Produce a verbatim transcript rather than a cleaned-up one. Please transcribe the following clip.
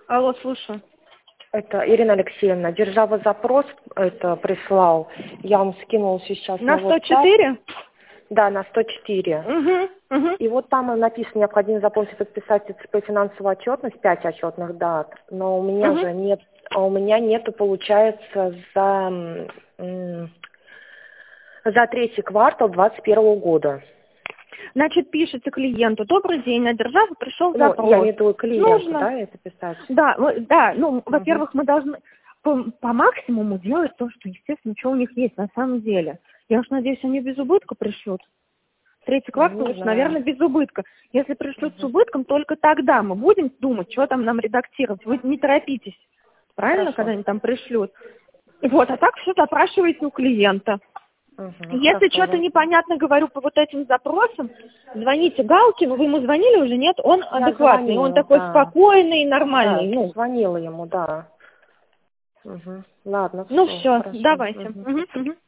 Алло, слушаю. Это Ирина Алексеевна. Держава запрос это прислал. Я вам скинула сейчас На на сто WhatsApp. четыре? Да, на сто четыре. Угу, угу. И вот там написано, необходимо заполнить и подписать ЦП финансовую отчетность, пять отчетных дат. Но у меня Угу. же нет, а у меня нету, получается, за, м, за третий квартал двадцать первого года. Значит, пишите клиенту: добрый день, на державу пришел Ну, запрос. я имею в виду клиенту, Нужно. да, это писать? Да, мы- да, ну, Угу. во-первых, мы должны по, по максимуму делать то, что, естественно, что у них есть на самом деле. Я уж надеюсь, они без убытка пришлют. Третий квартал, Не уж, знаю. наверное, без убытка. Если пришлют с убытком, только тогда мы будем думать, что там нам редактировать. Вы не торопитесь, правильно, Хорошо. когда они там пришлют? Вот, а так все запрашивайте у клиента. Угу, Если хорошо, что-то да. непонятно говорю по вот этим запросам, звоните Галкину. Вы ему звонили уже, нет? Он Я адекватный, он звонила, такой да. спокойный и Да, нормальный. Ну, звонила ему, да. Угу. Ладно, ну все, все, хорошо. давайте. Угу. Мгм, мгм.